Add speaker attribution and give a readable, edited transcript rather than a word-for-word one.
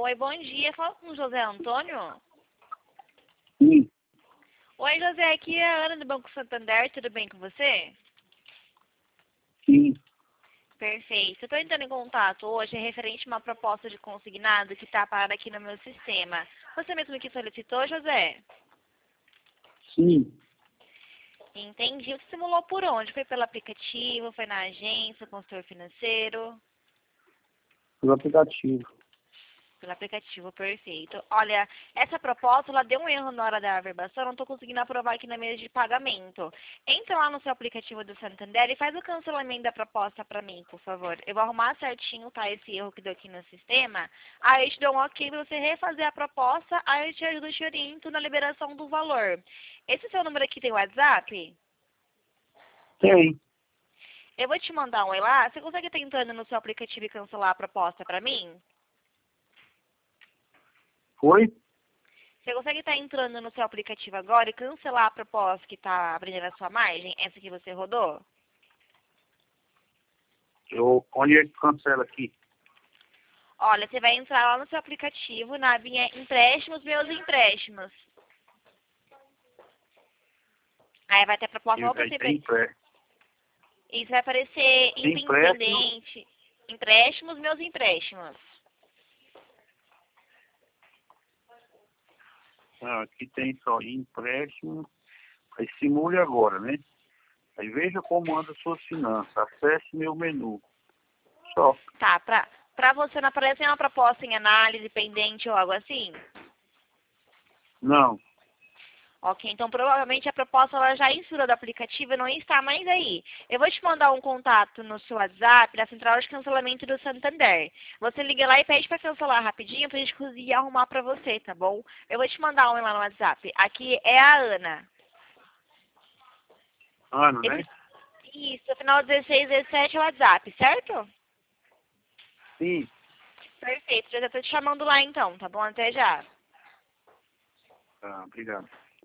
Speaker 1: Oi, bom dia. Fala com o José Antônio.
Speaker 2: Sim,
Speaker 1: Oi, José. Aqui é a Ana do Banco Santander. Tudo bem com você?
Speaker 2: sim.
Speaker 1: Perfeito. Eu estou entrando em contato hoje referente a uma proposta de consignado que está parada aqui no meu sistema. Você mesmo que solicitou, José?
Speaker 2: Sim,
Speaker 1: Entendi. Você simulou por onde? Foi pelo aplicativo? Foi na agência, consultor financeiro?
Speaker 2: pelo aplicativo.
Speaker 1: Pelo aplicativo, perfeito. Olha, essa proposta, ela deu um erro na hora da averbação, não estou conseguindo aprovar aqui na mesa de pagamento. Entra lá no seu aplicativo do Santander e faz o cancelamento da proposta para mim, por favor. Eu vou arrumar certinho, tá, esse erro que deu aqui no sistema. Aí eu te dou um ok para você refazer a proposta, aí eu te ajudo, eu te oriento na liberação do valor. Esse seu número aqui tem WhatsApp?
Speaker 2: Tem.
Speaker 1: Eu vou te mandar um oi lá. Você consegue estar entrando no seu aplicativo e cancelar a proposta para mim?
Speaker 2: Foi?
Speaker 1: Você consegue estar entrando no seu aplicativo agora e cancelar a proposta que está abrindo a sua margem, essa que você rodou?
Speaker 2: Onde é que cancela aqui?
Speaker 1: Olha, você vai entrar lá no seu aplicativo, na abinha empréstimos, meus empréstimos. Aí vai ter a proposta para você. Isso vai aparecer
Speaker 2: Empréstimo.
Speaker 1: independente. Empréstimos, meus empréstimos.
Speaker 2: Aqui tem só empréstimo. Aí simule agora, né? Aí veja como anda suas finanças. Acesse meu menu. Só.
Speaker 1: Tá, pra você não aparece nenhuma proposta em análise, pendente ou algo assim?
Speaker 2: Não.
Speaker 1: Ok, então provavelmente a proposta ela já inseriu do aplicativo e não está mais aí. Eu vou te mandar um contato no seu WhatsApp da Central de Cancelamento do Santander. Você liga lá e pede para cancelar rapidinho pra gente conseguir arrumar para você, tá bom? Eu vou te mandar um lá no WhatsApp. Aqui é a Ana.
Speaker 2: Ano, né?
Speaker 1: Isso, final 16, 17 é o WhatsApp, certo?
Speaker 2: Sim.
Speaker 1: Perfeito, já estou te chamando lá então, tá bom? Até já.
Speaker 2: Tá, obrigado.